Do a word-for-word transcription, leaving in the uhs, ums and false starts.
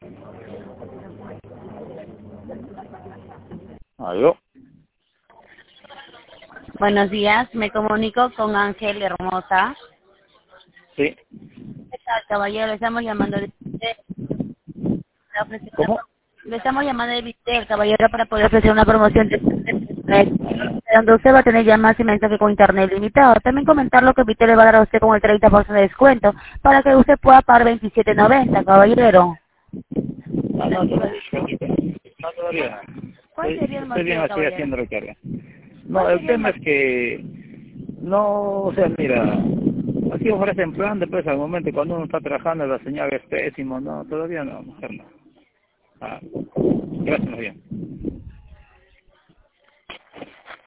¿Aló? Buenos días, me comunico con Ángel Hermosa. Sí. ¿Qué tal, caballero? Le estamos llamando de ¿Cómo? Le estamos llamando de Vitel, caballero, para poder ofrecer una promoción de donde usted va a tener llamadas y mensajes con internet limitado. También comentar lo que Vitel le va a dar a usted con el treinta por ciento de descuento para que usted pueda pagar veintisiete noventa, caballero. No, no, todavía. No, todavía. ¿Cuál Estoy, sería el estoy bien motivo, así caballero? haciendo recarga. No, ¿Cuál el sería el tema motivo? es que no, o sea, mira, aquí ofrecen plan, después al momento cuando uno está trabajando la señal es pésimo, no, todavía no, mujer no. Ah, gracias, bien.